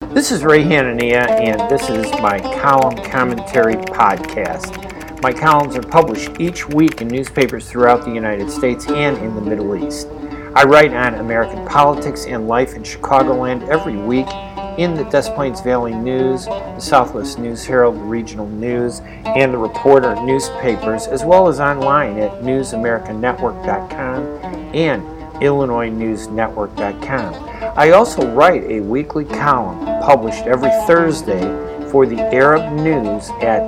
This is Ray Hanania, and this is my column commentary podcast. My columns are published each week in newspapers throughout the United States and in the Middle East. I write on American politics and life in Chicagoland every week in the Des Plaines Valley News, the Southwest News Herald, the Regional News, and the Reporter newspapers, as well as online at newsamericannetwork.com and IllinoisNewsNetwork.com. I also write a weekly column published every Thursday for the Arab News at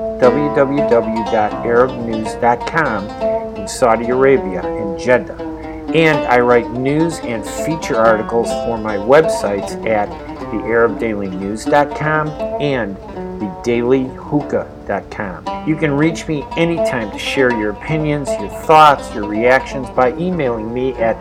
www.arabnews.com in Saudi Arabia and Jeddah. And I write news and feature articles for my websites at thearabdailynews.com and thedailyhookah.com. You can reach me anytime to share your opinions, your thoughts, your reactions by emailing me at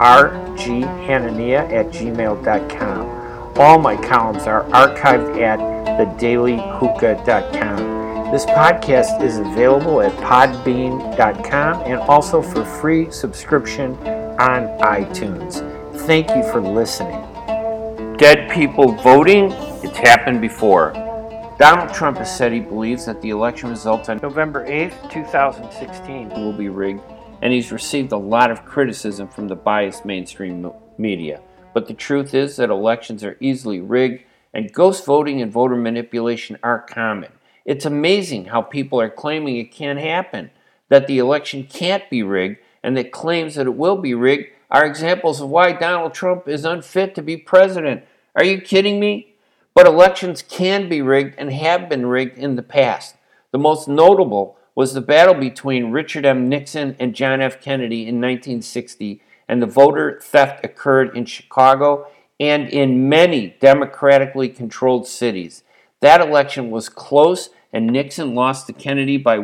rghanania@gmail.com. All my columns are archived at thedailyhookah.com. This podcast is available at podbean.com and also for free subscription on iTunes. Thank you for listening. Dead people voting? It's happened before. Donald Trump has said he believes that the election results on November 8th, 2016 will be rigged, and he's received a lot of criticism from the biased mainstream media. But the truth is that elections are easily rigged, and ghost voting and voter manipulation are common. It's amazing how people are claiming it can't happen, that the election can't be rigged, and that claims that it will be rigged are examples of why Donald Trump is unfit to be president. Are you kidding me? But elections can be rigged and have been rigged in the past. The most notable was the battle between Richard M. Nixon and John F. Kennedy in 1960, and the voter theft occurred in Chicago and in many democratically controlled cities. That election was close, and Nixon lost to Kennedy by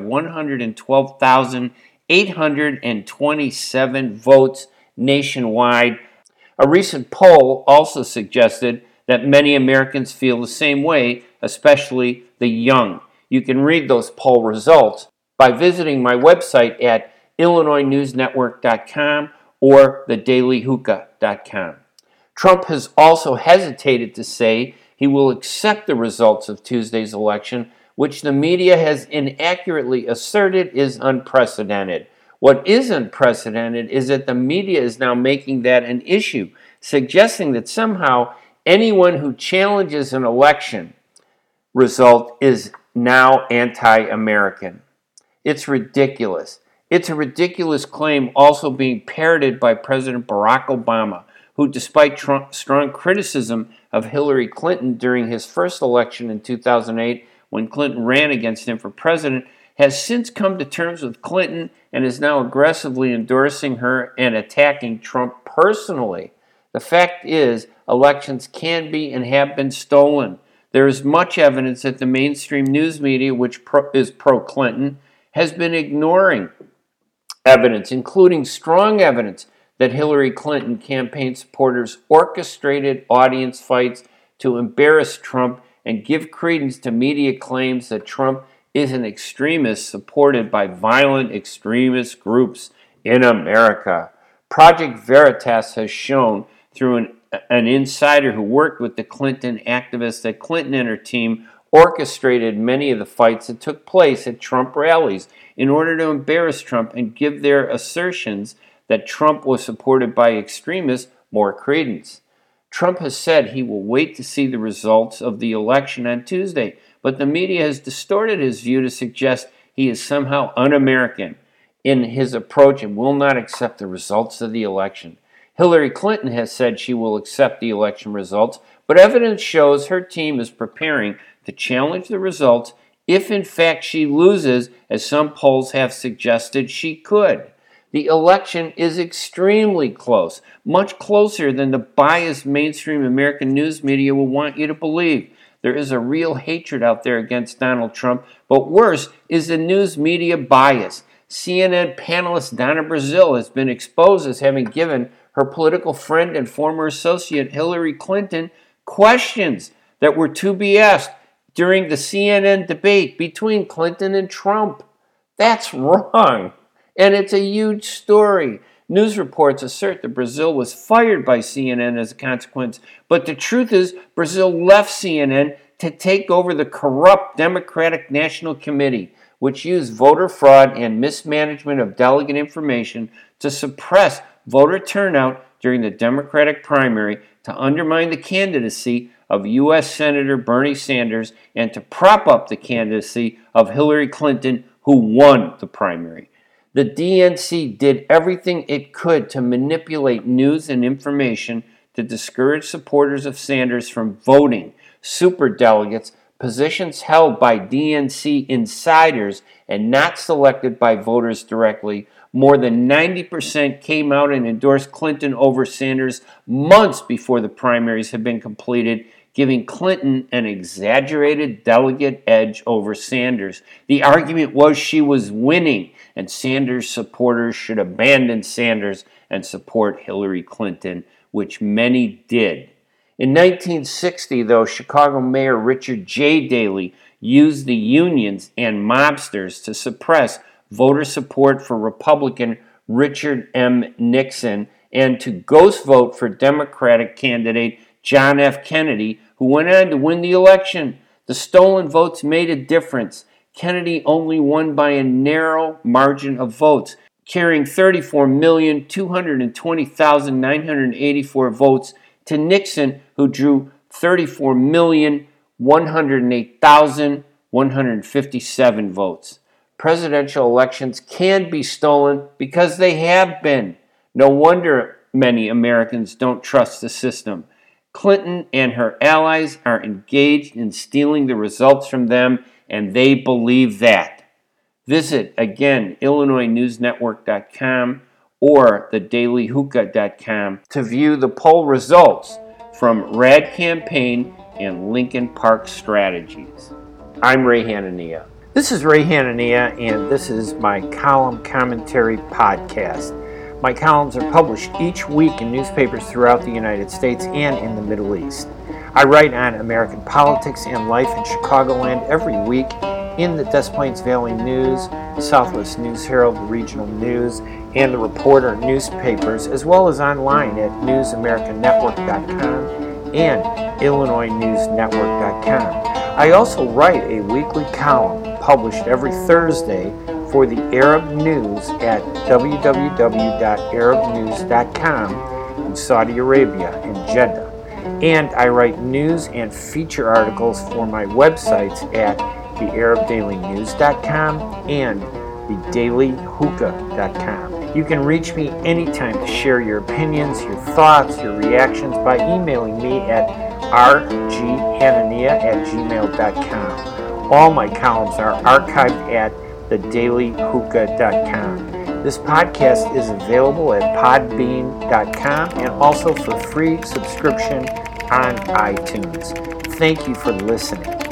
112,827 votes nationwide. A recent poll also suggested that many Americans feel the same way, especially the young. You can read those poll results by visiting my website at IllinoisNewsNetwork.com or thedailyhookah.com. Trump has also hesitated to say he will accept the results of Tuesday's election, which the media has inaccurately asserted is unprecedented. What is unprecedented is that the media is now making that an issue, suggesting that somehow anyone who challenges an election result is now anti-American. It's ridiculous. It's a ridiculous claim also being parroted by President Barack Obama, who, despite strong criticism of Hillary Clinton during his first election in 2008, when Clinton ran against him for president, has since come to terms with Clinton and is now aggressively endorsing her and attacking Trump personally. The fact is, elections can be and have been stolen. There is much evidence that the mainstream news media, which is pro-Clinton, has been ignoring evidence, including strong evidence that Hillary Clinton campaign supporters orchestrated audience fights to embarrass Trump and give credence to media claims that Trump is an extremist supported by violent extremist groups in America. Project Veritas has shown through an insider who worked with the Clinton activists that Clinton and her team orchestrated many of the fights that took place at Trump rallies in order to embarrass Trump and give their assertions that Trump was supported by extremists more credence. Trump has said he will wait to see the results of the election on Tuesday, but the media has distorted his view to suggest he is somehow un-American in his approach and will not accept the results of the election. Hillary Clinton has said she will accept the election results, but evidence shows her team is preparing to challenge the results if in fact she loses, as some polls have suggested she could. The election is extremely close, much closer than the biased mainstream American news media will want you to believe. There is a real hatred out there against Donald Trump, but worse is the news media bias. CNN panelist Donna Brazile has been exposed as having given her political friend and former associate Hillary Clinton questions that were to be asked during the CNN debate between Clinton and Trump. That's wrong. And it's a huge story. News reports assert that Brazil was fired by CNN as a consequence, but the truth is Brazil left CNN to take over the corrupt Democratic National Committee, which used voter fraud and mismanagement of delegate information to suppress voter turnout during the Democratic primary, to undermine the candidacy of U.S. Senator Bernie Sanders, and to prop up the candidacy of Hillary Clinton, who won the primary. The DNC did everything it could to manipulate news and information to discourage supporters of Sanders from voting superdelegates, positions held by DNC insiders and not selected by voters directly. More than 90% came out and endorsed Clinton over Sanders months before the primaries had been completed, giving Clinton an exaggerated delegate edge over Sanders. The argument was she was winning, and Sanders supporters should abandon Sanders and support Hillary Clinton, which many did. In 1960, though, Chicago Mayor Richard J. Daley used the unions and mobsters to suppress voter support for Republican Richard M. Nixon and to ghost vote for Democratic candidate John F. Kennedy, who went on to win the election. The stolen votes made a difference. Kennedy only won by a narrow margin of votes, carrying 34,220,984 votes to Nixon, who drew 34,108,157 votes. Presidential elections can be stolen because they have been. No wonder many Americans don't trust the system. Clinton and her allies are engaged in stealing the results from them, and they believe that. Visit, again, IllinoisNewsNetwork.com or thedailyhookah.com to view the poll results from Rad Campaign and Lincoln Park Strategies. I'm Ray Hanania. This is Ray Hanania, and this is my column commentary podcast. My columns are published each week in newspapers throughout the United States and in the Middle East. I write on American politics and life in Chicagoland every week in the Des Plaines Valley News, Southwest News Herald, Regional News, and the Reporter newspapers, as well as online at NewsAmericanNetwork.com and IllinoisNewsNetwork.com. I also write a weekly column published every Thursday for the Arab News at www.arabnews.com in Saudi Arabia in Jeddah. And I write news and feature articles for my websites at thearabdailynews.com and thedailyhookah.com. You can reach me anytime to share your opinions, your thoughts, your reactions by emailing me at rghanania@gmail.com. All my columns are archived at thedailyhookah.com. This podcast is available at podbean.com and also for free subscription on iTunes. Thank you for listening.